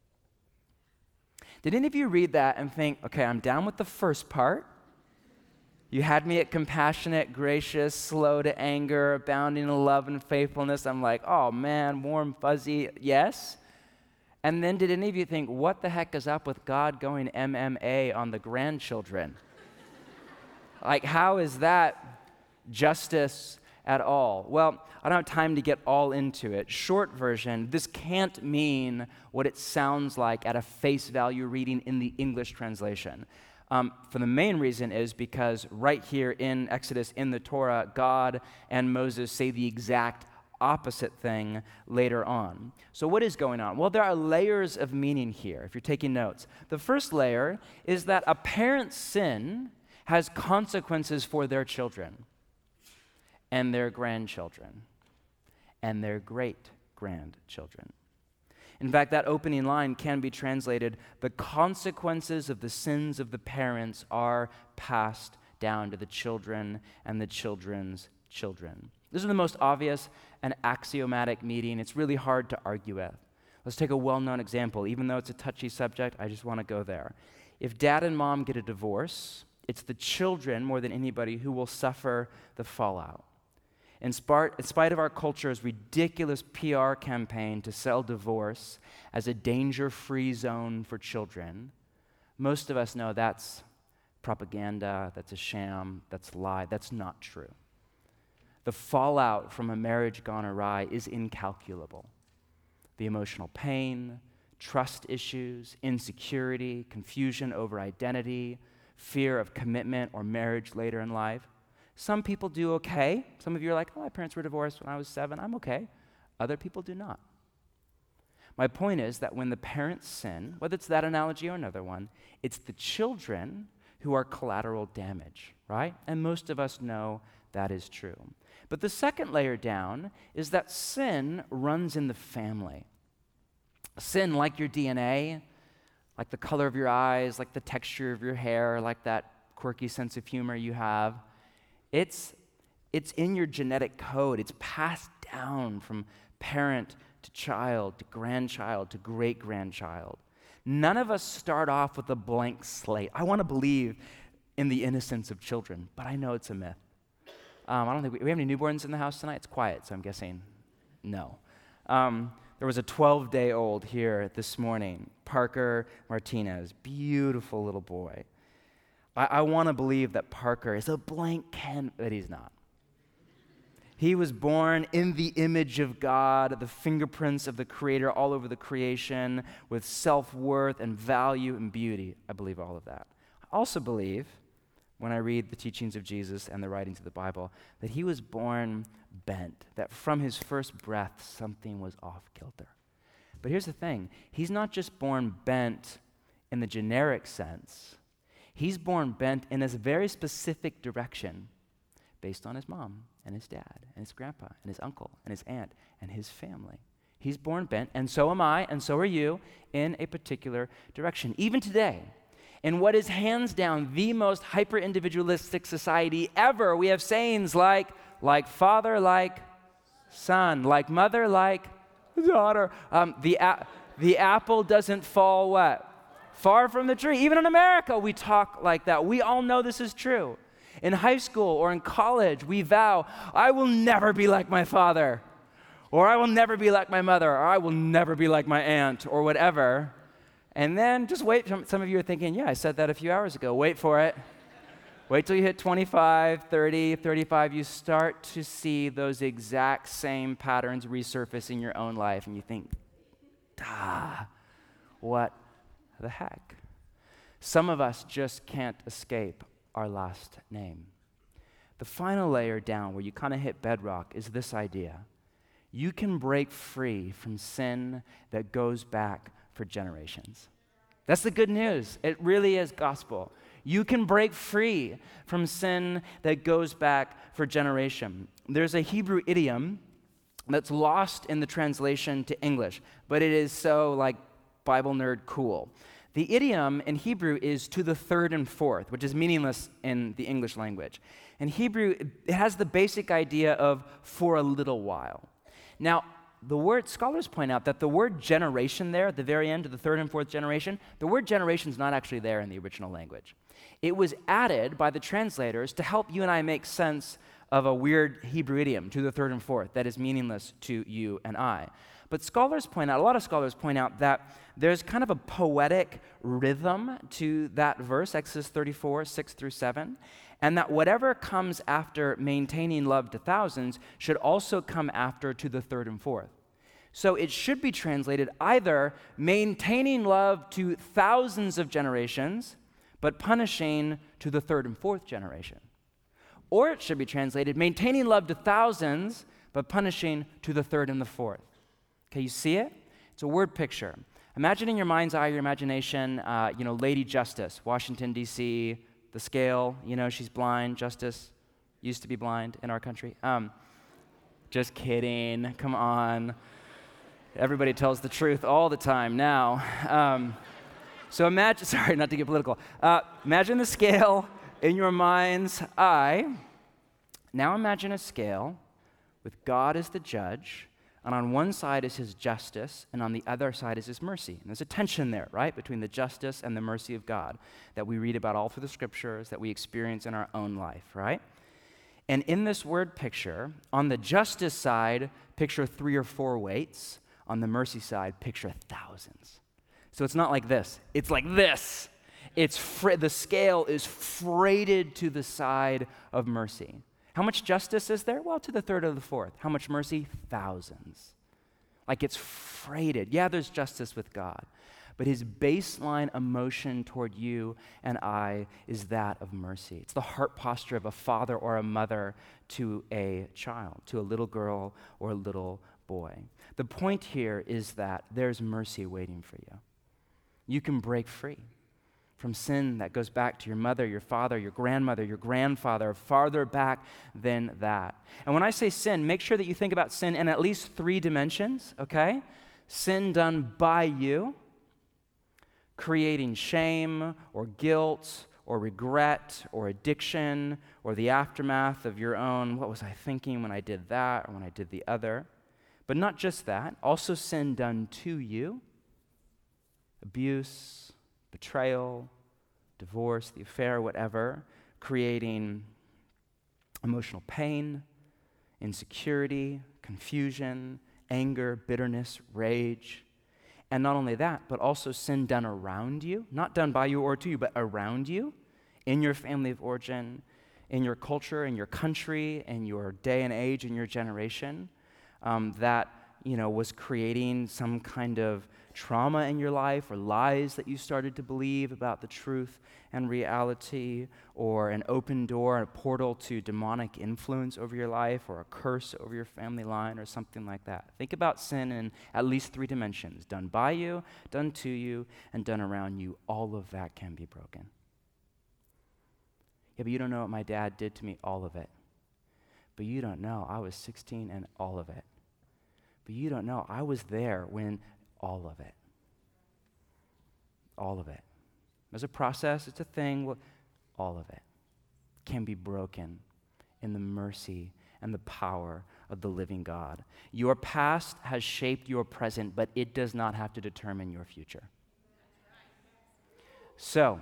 Did any of you read that and think, okay, I'm down with the first part. You had me at compassionate, gracious, slow to anger, abounding in love and faithfulness. I'm like, oh man, warm, fuzzy, yes. And then did any of you think, what the heck is up with God going M M A on the grandchildren? Like, how is that justice at all? Well, I don't have time to get all into it. Short version, this can't mean what it sounds like at a face value reading in the English translation. Um, for the main reason is because right here in Exodus, in the Torah, God and Moses say the exact opposite thing later on. So what is going on? Well, there are layers of meaning here, if you're taking notes. The first layer is that a parent's sin has consequences for their children and their grandchildren and their great-grandchildren. In fact, that opening line can be translated, the consequences of the sins of the parents are passed down to the children and the children's children. This is the most obvious and axiomatic meaning. It's really hard to argue with. Let's take a well-known example. Even though it's a touchy subject, I just want to go there. If dad and mom get a divorce, it's the children more than anybody who will suffer the fallout. In spite, in spite of our culture's ridiculous P R campaign to sell divorce as a danger-free zone for children, most of us know that's propaganda, that's a sham, that's a lie, that's not true. The fallout from a marriage gone awry is incalculable. The emotional pain, trust issues, insecurity, confusion over identity, fear of commitment or marriage later in life. Some people do okay. Some of you are like, oh, my parents were divorced when I was seven. I'm okay. Other people do not. My point is that when the parents sin, whether it's that analogy or another one, it's the children who are collateral damage, right? And most of us know that is true. But the second layer down is that sin runs in the family. Sin, like your D N A, like the color of your eyes, like the texture of your hair, like that quirky sense of humor you have, it's, it's in your genetic code. It's passed down from parent to child, to grandchild, to great-grandchild. None of us start off with a blank slate. I want to believe in the innocence of children, but I know it's a myth. Um, I don't think we, we have any newborns in the house tonight. It's quiet, so I'm guessing no. Um, there was a twelve-day-old here this morning, Parker Martinez, beautiful little boy. I, I want to believe that Parker is a blank canvas, but he's not. He was born in the image of God, the fingerprints of the Creator all over the creation, with self-worth and value and beauty. I believe all of that. I also believe, when I read the teachings of Jesus and the writings of the Bible, that he was born bent, that from his first breath, something was off kilter. But here's the thing. He's not just born bent in the generic sense. He's born bent in a very specific direction based on his mom and his dad and his grandpa and his uncle and his aunt and his family. He's born bent, and so am I, and so are you, in a particular direction. Even today, in what is hands down the most hyper-individualistic society ever, we have sayings like, like father, like son, like mother, like daughter. Um, the, a- the apple doesn't fall what? Far from the tree. Even in America, we talk like that. We all know this is true. In high school or in college, we vow, I will never be like my father, or I will never be like my mother, or I will never be like my aunt, or whatever. And then just wait. Some of you are thinking, yeah, I said that a few hours ago. Wait for it. Wait till you hit twenty-five, thirty, thirty-five. You start to see those exact same patterns resurface in your own life, and you think, ah, what the heck? Some of us just can't escape our last name. The final layer down, where you kind of hit bedrock, is this idea. You can break free from sin that goes back for generations. That's the good news. It really is gospel. You can break free from sin that goes back for generation. There's a Hebrew idiom that's lost in the translation to English, but it is so like Bible nerd cool. The idiom in Hebrew is to the third and fourth, which is meaningless in the English language. In Hebrew, it has the basic idea of for a little while. Now, the word, scholars point out that the word generation there, at the very end of the third and fourth generation, the word generation is not actually there in the original language. It was added by the translators to help you and I make sense of a weird Hebrew idiom, to the third and fourth, that is meaningless to you and I. But scholars point out, a lot of scholars point out that there's kind of a poetic rhythm to that verse, Exodus thirty-four, six through seven, and that whatever comes after maintaining love to thousands should also come after to the third and fourth. So it should be translated either maintaining love to thousands of generations, but punishing to the third and fourth generation. Or it should be translated maintaining love to thousands, but punishing to the third and the fourth. Okay, you see it? It's a word picture. Imagine in your mind's eye, your imagination, uh, you know, Lady Justice, Washington, D C, the scale, you know, she's blind. Justice used to be blind in our country. Um, just kidding. Come on. Everybody tells the truth all the time now. Um, so imagine, sorry, not to get political. Uh, imagine the scale in your mind's eye. Now imagine a scale with God as the judge, and on one side is his justice, and on the other side is his mercy. And there's a tension there, right, between the justice and the mercy of God that we read about all through the scriptures, that we experience in our own life, right? And in this word picture, on the justice side, picture three or four weights. On the mercy side, picture thousands. So it's not like this. It's like this. It's fr- the scale is freighted to the side of mercy. How much justice is there? Well, to the third or the fourth. How much mercy? Thousands. Like it's freighted. Yeah, there's justice with God, but his baseline emotion toward you and I is that of mercy. It's the heart posture of a father or a mother to a child, to a little girl or a little boy. The point here is that there's mercy waiting for you. You can break free from sin that goes back to your mother, your father, your grandmother, your grandfather, farther back than that. And when I say sin, make sure that you think about sin in at least three dimensions, okay? Sin done by you, creating shame or guilt or regret or addiction or the aftermath of your own, what was I thinking when I did that or when I did the other? But not just that, also sin done to you, abuse, betrayal, divorce, the affair, whatever, creating emotional pain, insecurity, confusion, anger, bitterness, rage. And not only that, but also sin done around you, not done by you or to you, but around you, in your family of origin, in your culture, in your country, in your day and age, in your generation, um, that, you know, was creating some kind of trauma in your life or lies that you started to believe about the truth and reality, or an open door, a portal to demonic influence over your life, or a curse over your family line, or something like that. Think about sin in at least three dimensions: done by you, done to you, and done around you. All of that can be broken. Yeah, but you don't know what my dad did to me, all of it. But you don't know, I was sixteen and all of it. But you don't know, I was there when all of it. All of it. As a process, it's a thing, well, all of it can be broken in the mercy and the power of the living God. Your past has shaped your present, but it does not have to determine your future. So,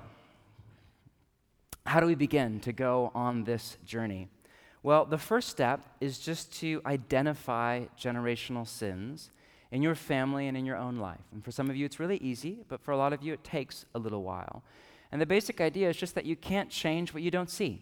how do we begin to go on this journey? Well, the first step is just to identify generational sins in your family and in your own life. And for some of you, it's really easy, but for a lot of you, it takes a little while. And the basic idea is just that you can't change what you don't see.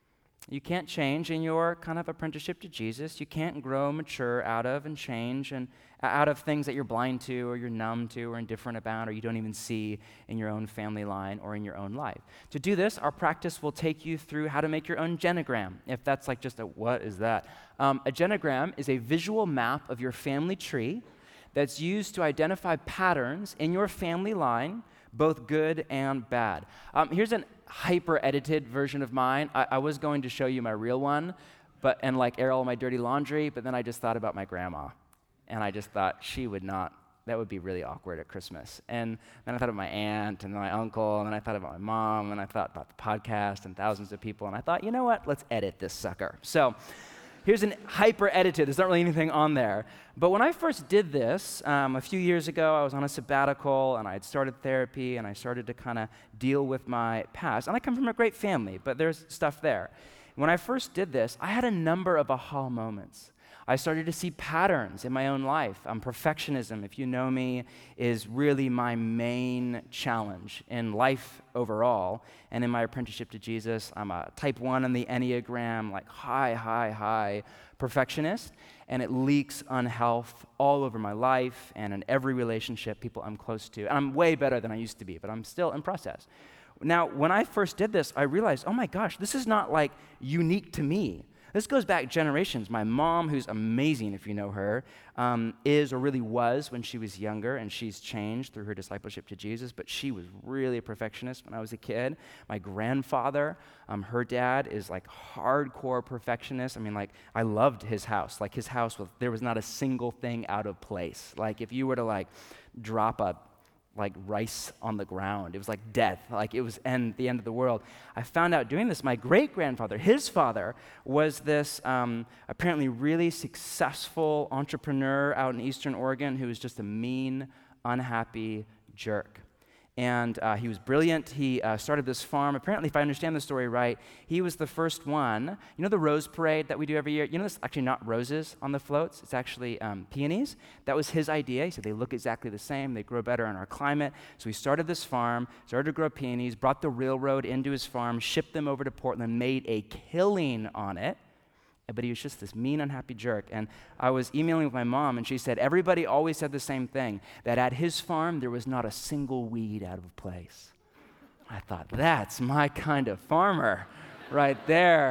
You can't change in your kind of apprenticeship to Jesus. You can't grow, mature out of and change and out of things that you're blind to or you're numb to or indifferent about or you don't even see in your own family line or in your own life. To do this, our practice will take you through how to make your own genogram, if that's like just a, what is that? Um, a genogram is a visual map of your family tree that's used to identify patterns in your family line, both good and bad. Um, here's an hyper-edited version of mine. I, I was going to show you my real one, but and like air all my dirty laundry, but then I just thought about my grandma, and I just thought she would not, that would be really awkward at Christmas. And then I thought of my aunt and my uncle, and then I thought about my mom, and I thought about the podcast and thousands of people, and I thought, you know what, let's edit this sucker. So here's an hyper-edited, there's not really anything on there. But when I first did this, um, a few years ago, I was on a sabbatical, and I had started therapy, and I started to kind of deal with my past. And I come from a great family, but there's stuff there. When I first did this, I had a number of aha moments. I started to see patterns in my own life. Um, perfectionism, if you know me, is really my main challenge in life overall. And in my apprenticeship to Jesus, I'm a type one on the Enneagram, like high, high, high perfectionist. And it leaks unhealth all over my life and in every relationship, people I'm close to. And I'm way better than I used to be, but I'm still in process. Now, when I first did this, I realized, oh my gosh, this is not like unique to me. This goes back generations. My mom, who's amazing if you know her, um, is or really was when she was younger, and she's changed through her discipleship to Jesus, but she was really a perfectionist when I was a kid. My grandfather, um, her dad, is like hardcore perfectionist. I mean, like, I loved his house. Like, his house, was, there was not a single thing out of place. Like, if you were to, like, drop a like rice on the ground. It was like death, like it was end, the end of the world. I found out doing this, my great-grandfather, his father, was this um, apparently really successful entrepreneur out in Eastern Oregon who was just a mean, unhappy jerk. And uh, he was brilliant. He uh, started this farm. Apparently, if I understand the story right, he was the first one. You know the rose parade that we do every year? You know, it's actually not roses on the floats. It's actually um, peonies. That was his idea. He said they look exactly the same. They grow better in our climate. So he started this farm, started to grow peonies, brought the railroad into his farm, shipped them over to Portland, made a killing on it. But he was just this mean, unhappy jerk. And I was emailing with my mom, and she said, everybody always said the same thing, that at his farm, there was not a single weed out of place. I thought, that's my kind of farmer right there.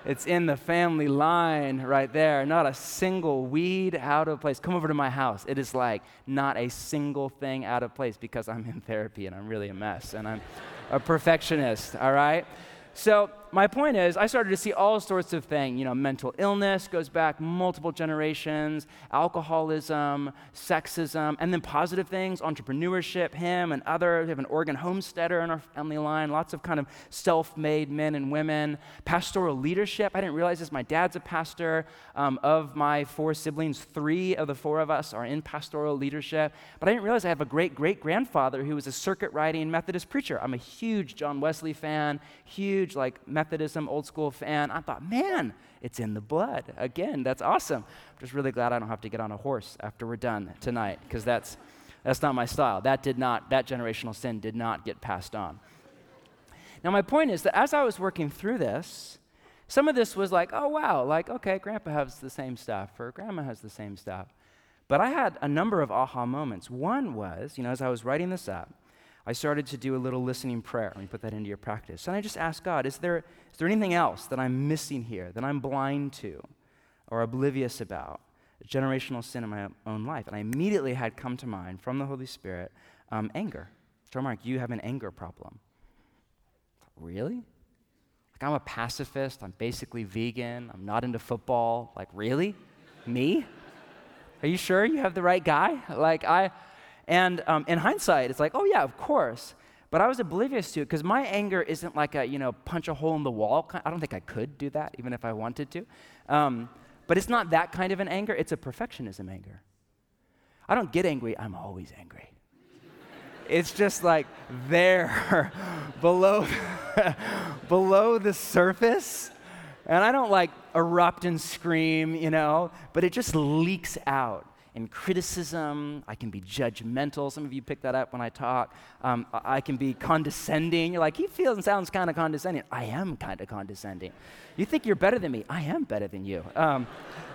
It's in the family line right there. Not a single weed out of place. Come over to my house. It is like not a single thing out of place because I'm in therapy and I'm really a mess and I'm a perfectionist, all right? So my point is, I started to see all sorts of things. You know, mental illness goes back multiple generations, alcoholism, sexism, and then positive things, entrepreneurship, him and others. We have an Oregon homesteader in our family line, lots of kind of self-made men and women. Pastoral leadership, I didn't realize this. My dad's a pastor. Um, of my four siblings, three of the four of us are in pastoral leadership. But I didn't realize I have a great-great-grandfather who was a circuit-riding Methodist preacher. I'm a huge John Wesley fan, huge like Methodism, old school fan. I thought, man, it's in the blood. Again, that's awesome. I'm just really glad I don't have to get on a horse after we're done tonight, because that's that's not my style. That did not, that generational sin did not get passed on. Now, my point is that as I was working through this, some of this was like, oh, wow, like, okay, grandpa has the same stuff, or grandma has the same stuff. But I had a number of aha moments. One was, you know, as I was writing this up, I started to do a little listening prayer. Let me put that into your practice. And I just asked God, is there, is there anything else that I'm missing here, that I'm blind to or oblivious about, a generational sin in my own life? And I immediately had come to mind from the Holy Spirit, um, anger. So Mark, you have an anger problem. Really? Like, I'm a pacifist. I'm basically vegan. I'm not into football. Like, really? Me? Are you sure you have the right guy? Like, I... And um, in hindsight, it's like, oh yeah, of course. But I was oblivious to it because my anger isn't like a, you know, punch a hole in the wall kind. I don't think I could do that, even if I wanted to. Um, but it's not that kind of an anger. It's a perfectionism anger. I don't get angry. I'm always angry. It's just like there, below, below the surface. And I don't like erupt and scream, you know, but it just leaks out. In criticism, I can be judgmental. Some of you pick that up when I talk. Um, I can be condescending. You're like, he feels and sounds kind of condescending. I am kind of condescending. You think you're better than me. I am better than you. Um,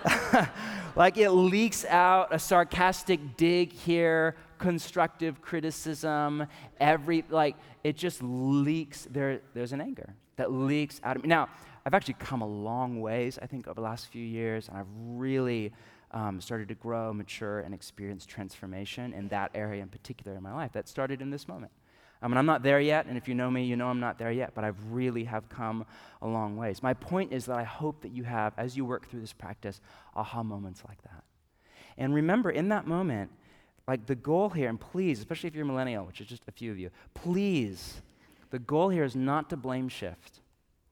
like it leaks out, a sarcastic dig here, constructive criticism, every, like it just leaks. There, there's an anger that leaks out of me. Now, I've actually come a long ways, I think, over the last few years, and I've really Um, started to grow, mature, and experience transformation in that area in particular in my life. That started in this moment. Um, and I'm not there yet, and if you know me, you know I'm not there yet, but I've really have come a long ways. My point is that I hope that you have, as you work through this practice, aha moments like that. And remember, in that moment, like the goal here, and please, especially if you're a millennial, which is just a few of you, please, the goal here is not to blame shift.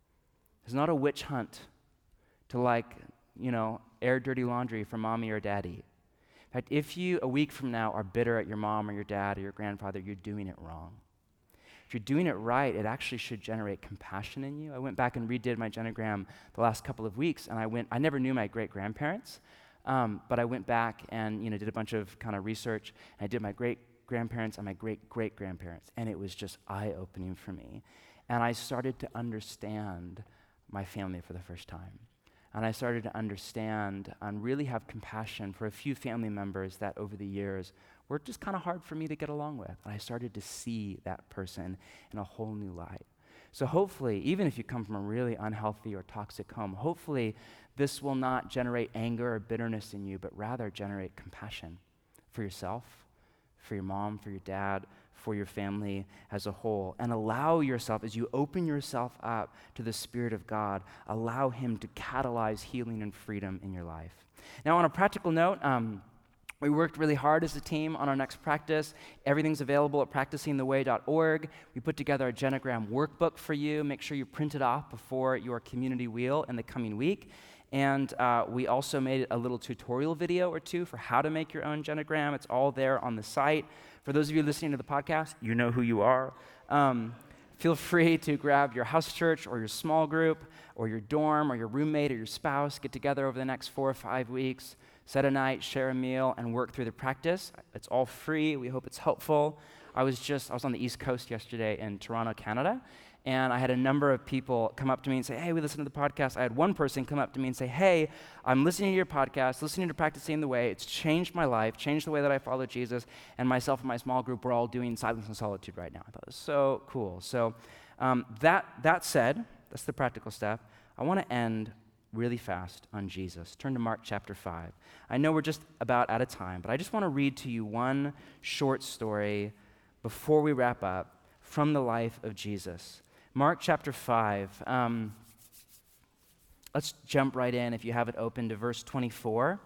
It's not a witch hunt to like, you know, air dirty laundry for mommy or daddy. In fact, if you, a week from now, are bitter at your mom or your dad or your grandfather, you're doing it wrong. If you're doing it right, it actually should generate compassion in you. I went back and redid my genogram the last couple of weeks, and I went, I never knew my great-grandparents, um, but I went back and, you know, did a bunch of kind of research, and I did my great-grandparents and my great-great-grandparents, and it was just eye-opening for me. And I started to understand my family for the first time. And I started to understand and really have compassion for a few family members that over the years were just kind of hard for me to get along with. And I started to see that person in a whole new light. So hopefully, even if you come from a really unhealthy or toxic home, hopefully this will not generate anger or bitterness in you, but rather generate compassion for yourself, for your mom, for your dad, for your family as a whole, and allow yourself, as you open yourself up to the Spirit of God, allow Him to catalyze healing and freedom in your life. Now, on a practical note, um, we worked really hard as a team on our next practice. Everything's available at practicing the way dot org. We put together a Genogram workbook for you. Make sure you print it off before your community wheel in the coming week. And uh, we also made a little tutorial video or two for how to make your own Genogram. It's all there on the site. For those of you listening to the podcast, you know who you are. Um, feel free to grab your house church or your small group or your dorm or your roommate or your spouse, get together over the next four or five weeks, set a night, share a meal, and work through the practice. It's all free. We hope it's helpful. I was just, I was on the East Coast yesterday in Toronto, Canada, and I had a number of people come up to me and say, hey, we listened to the podcast. I had one person come up to me and say, hey, I'm listening to your podcast, listening to Practicing the Way. It's changed my life, changed the way that I follow Jesus, and myself and my small group, we're all doing Silence and Solitude right now. I thought it was so cool. So um, that, that said, that's the practical stuff. I want to end really fast on Jesus. Turn to Mark chapter five. I know we're just about out of time, but I just want to read to you one short story before we wrap up from the life of Jesus. Mark chapter five. Um, let's jump right in, if you have it open, to verse twenty-four.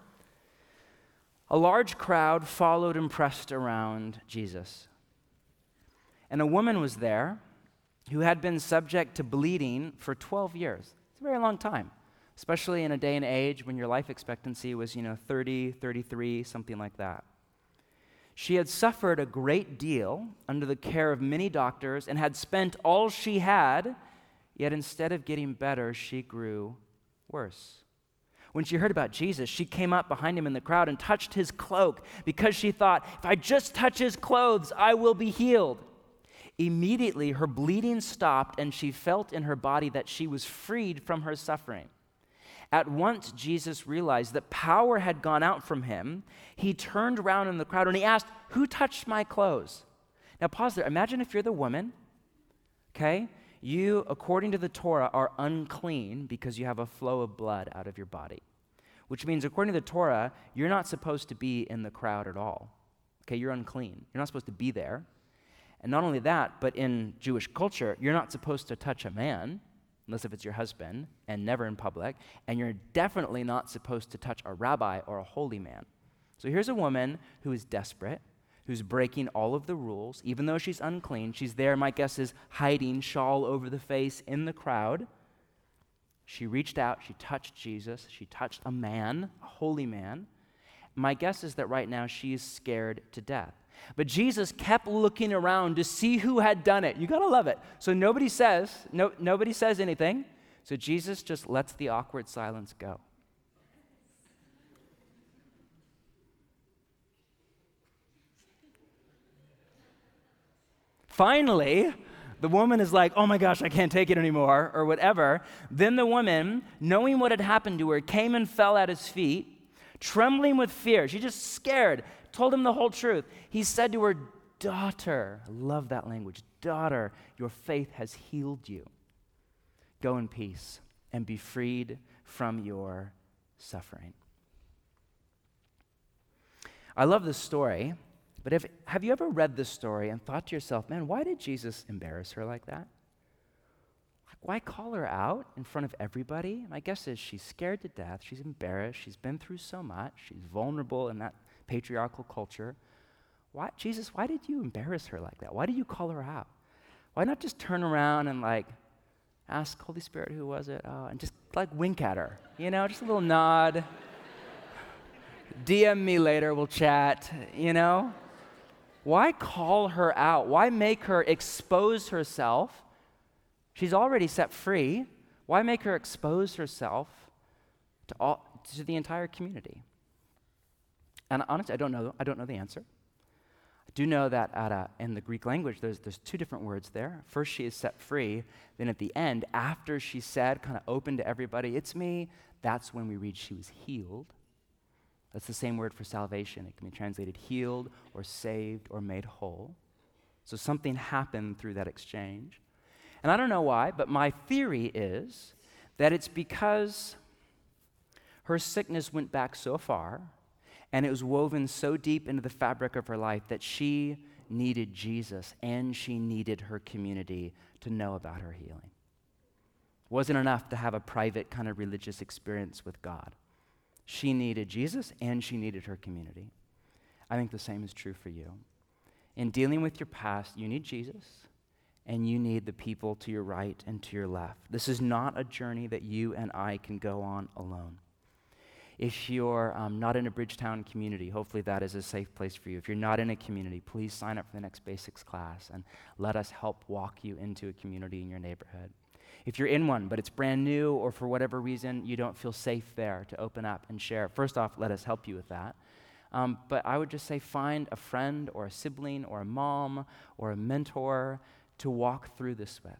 A large crowd followed and pressed around Jesus. And a woman was there who had been subject to bleeding for twelve years. It's a very long time, especially in a day and age when your life expectancy was, you know, thirty, thirty-three, something like that. She had suffered a great deal under the care of many doctors and had spent all she had, yet instead of getting better, she grew worse. When she heard about Jesus, she came up behind him in the crowd and touched his cloak because she thought, if I just touch his clothes, I will be healed. Immediately, her bleeding stopped, and she felt in her body that she was freed from her suffering. At once, Jesus realized that power had gone out from him. He turned around in the crowd, and he asked, who touched my clothes? Now, pause there. Imagine if you're the woman, okay? You, according to the Torah, are unclean because you have a flow of blood out of your body, which means, according to the Torah, you're not supposed to be in the crowd at all. Okay, you're unclean. You're not supposed to be there. And not only that, but in Jewish culture, you're not supposed to touch a man, unless if it's your husband, and never in public, and you're definitely not supposed to touch a rabbi or a holy man. So here's a woman who is desperate, who's breaking all of the rules. Even though she's unclean, she's there, my guess is, hiding, shawl over the face in the crowd. She reached out, she touched Jesus, she touched a man, a holy man. My guess is that right now she is scared to death. But Jesus kept looking around to see who had done it. You gotta love it. So nobody says, no, nobody says anything. So Jesus just lets the awkward silence go. Finally, the woman is like, oh my gosh, I can't take it anymore, or whatever. Then the woman, knowing what had happened to her, came and fell at his feet, trembling with fear. She's just scared. Told him the whole truth. He said to her, daughter, I love that language, daughter, your faith has healed you. Go in peace and be freed from your suffering. I love this story, but if, have you ever read this story and thought to yourself, man, why did Jesus embarrass her like that? Like, why call her out in front of everybody? My guess is she's scared to death, she's embarrassed, she's been through so much, she's vulnerable in that patriarchal culture. Why, Jesus, why did you embarrass her like that? Why did you call her out? Why not just turn around and like ask Holy Spirit, who was it? Oh, and just like wink at her, you know, just a little nod. D M me later, we'll chat, you know? Why call her out? Why make her expose herself? She's already set free. Why make her expose herself to all to the entire community? And honestly, I don't know. I don't know the answer. I do know that at a, in the Greek language, there's there's two different words there. First, she is set free. Then at the end, after she said, kind of open to everybody, it's me, that's when we read she was healed. That's the same word for salvation. It can be translated healed or saved or made whole. So something happened through that exchange. And I don't know why, but my theory is that it's because her sickness went back so far and it was woven so deep into the fabric of her life that she needed Jesus and she needed her community to know about her healing. It wasn't enough to have a private kind of religious experience with God. She needed Jesus and she needed her community. I think the same is true for you. In dealing with your past, you need Jesus and you need the people to your right and to your left. This is not a journey that you and I can go on alone. If you're um, not in a Bridgetown community, hopefully that is a safe place for you. If you're not in a community, please sign up for the next basics class and let us help walk you into a community in your neighborhood. If you're in one, but it's brand new or for whatever reason you don't feel safe there to open up and share, first off, let us help you with that. Um, but I would just say find a friend or a sibling or a mom or a mentor to walk through this with.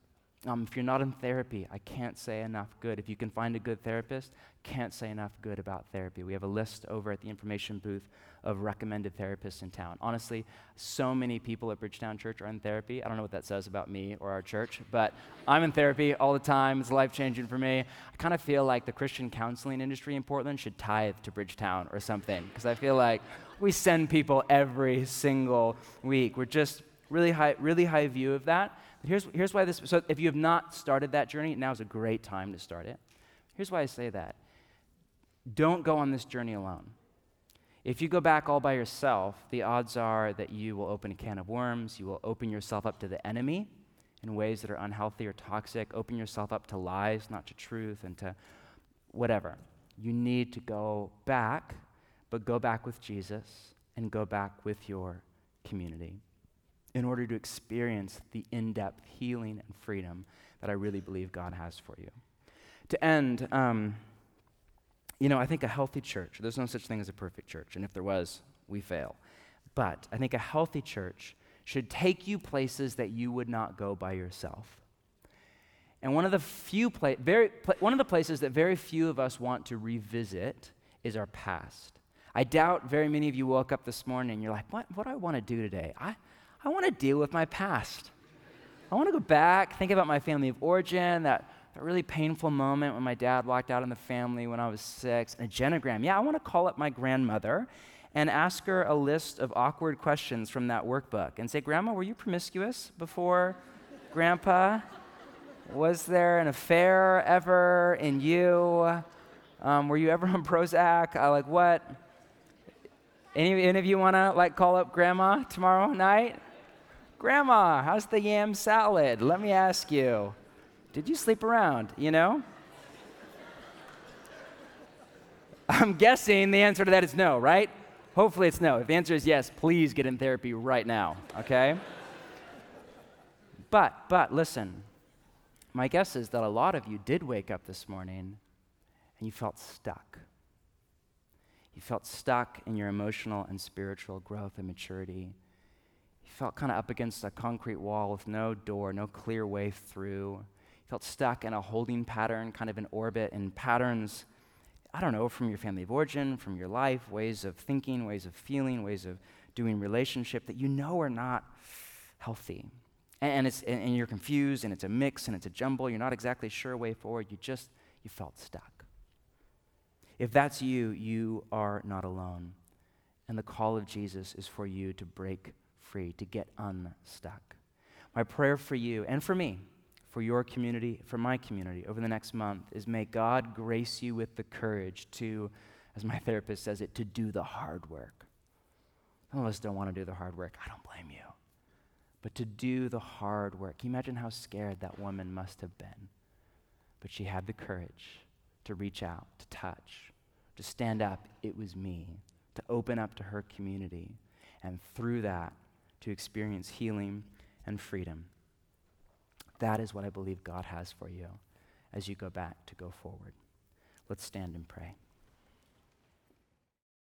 Um, if you're not in therapy, I can't say enough good. If you can find a good therapist, can't say enough good about therapy. We have a list over at the information booth of recommended therapists in town. Honestly, so many people at Bridgetown Church are in therapy. I don't know what that says about me or our church, but I'm in therapy all the time. It's life-changing for me. I kind of feel like the Christian counseling industry in Portland should tithe to Bridgetown or something, because I feel like we send people every single week. We're just really high, really high view of that. But here's, here's why this, so if you have not started that journey, now's a great time to start it. Here's why I say that. Don't go on this journey alone. If you go back all by yourself, the odds are that you will open a can of worms, you will open yourself up to the enemy in ways that are unhealthy or toxic, open yourself up to lies, not to truth, and to whatever. You need to go back, but go back with Jesus and go back with your community in order to experience the in-depth healing and freedom that I really believe God has for you. To end, um, you know, I think a healthy church, there's no such thing as a perfect church, and if there was, we fail. But I think a healthy church should take you places that you would not go by yourself. And one of the few pla- very pla- one of the places that very few of us want to revisit is our past. I doubt very many of you woke up this morning and you're like, what, what do I want to do today? I, I want to deal with my past. I want to go back, think about my family of origin, that, that really painful moment when my dad walked out on the family when I was six, and a genogram. Yeah, I want to call up my grandmother and ask her a list of awkward questions from that workbook and say, Grandma, were you promiscuous before Grandpa? Was there an affair ever in you? Um, were you ever on Prozac? I like, what? Any, any of you want to like call up Grandma tomorrow night? Grandma, how's the yam salad? Let me ask you, did you sleep around, you know? I'm guessing the answer to that is no, right? Hopefully it's no. If the answer is yes, please get in therapy right now, okay? But, but listen, my guess is that a lot of you did wake up this morning and you felt stuck. You felt stuck in your emotional and spiritual growth and maturity. You felt kind of up against a concrete wall with no door, no clear way through. You felt stuck in a holding pattern, kind of an orbit, in patterns, I don't know, from your family of origin, from your life, ways of thinking, ways of feeling, ways of doing relationship that you know are not healthy. And, and it's and, and you're confused, and it's a mix, and it's a jumble. You're not exactly sure a way forward. You just, you felt stuck. If that's you, you are not alone. And the call of Jesus is for you to break free, to get unstuck. My prayer for you and for me, for your community, for my community over the next month is may God grace you with the courage to, as my therapist says it, to do the hard work. Some of us don't want to do the hard work. I don't blame you. But to do the hard work. Can you imagine how scared that woman must have been? But she had the courage to reach out, to touch, to stand up. It was me. To open up to her community. And through that, to experience healing and freedom. That is what I believe God has for you as you go back to go forward. Let's stand and pray.